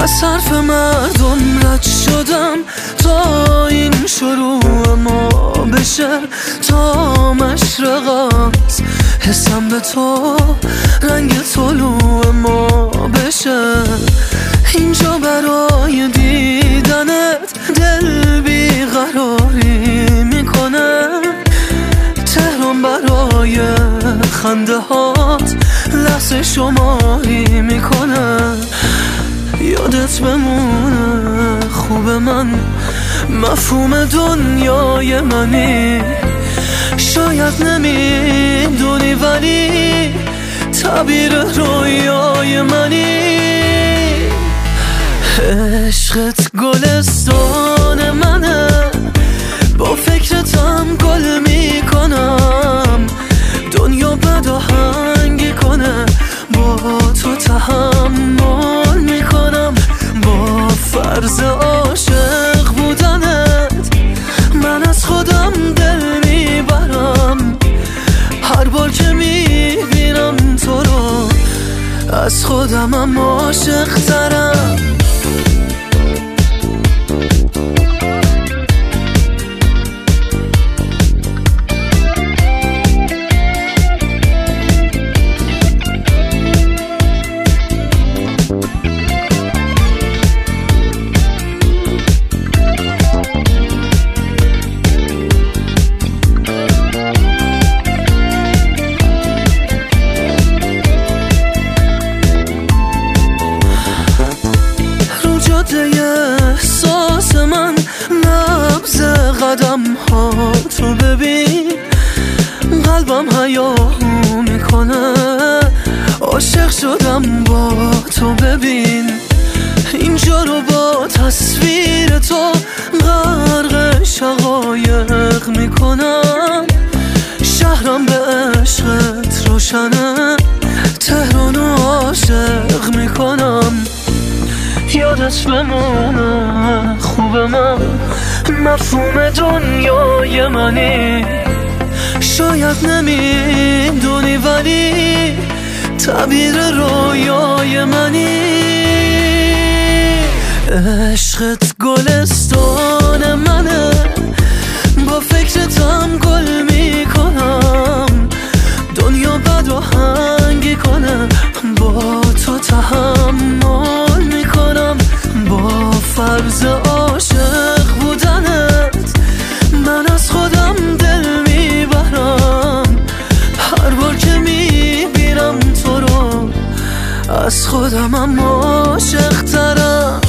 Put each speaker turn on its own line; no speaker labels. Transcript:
از حرف مردم رد شدم تا این شروع ما بشه، تا مشرقات حسم به تو رنگ طلوع ما بشه. اینجا برای دیدنت دل بیقراری میکنه، تهران برای خنده هات لحظه شماری میکنه. یادت بمونه خوب من، مفهوم دنیای منی. شاید نمیدونی ولی تعبیر رویای منی. عشقت گلستان منه، با فکرتم گل میکنم. دنیا بد آهنگی کنه، با تو تحمل میکنم. با فرض عاشق بودنت من از خودم دل میبرم. هر بار که میبینم تو رو از خودمم عاشق ترم. احساس من نبض قدم ها تو ببین، قلبم هیاهو میکنه. عاشق شدم با تو ببین، اینجا رو با تصویر تو غرق شقایق میکنم. شهرم به عشقت روشنه، تهرانو عاشق میکنم. یادت بمونه خوب من، مفهوم دنیای منی. شاید نمیدونی ولی تعبیر رویای منی. عشقت گلستان منه، با فکرتم گل میکنم. دنیا بد آهنگی کنه، با تو تحمل میکنم. با فرض عاشق بودنت من از خودم دل میبرم. هر بار که میبینم تو رو از خودمم عاشق ترم.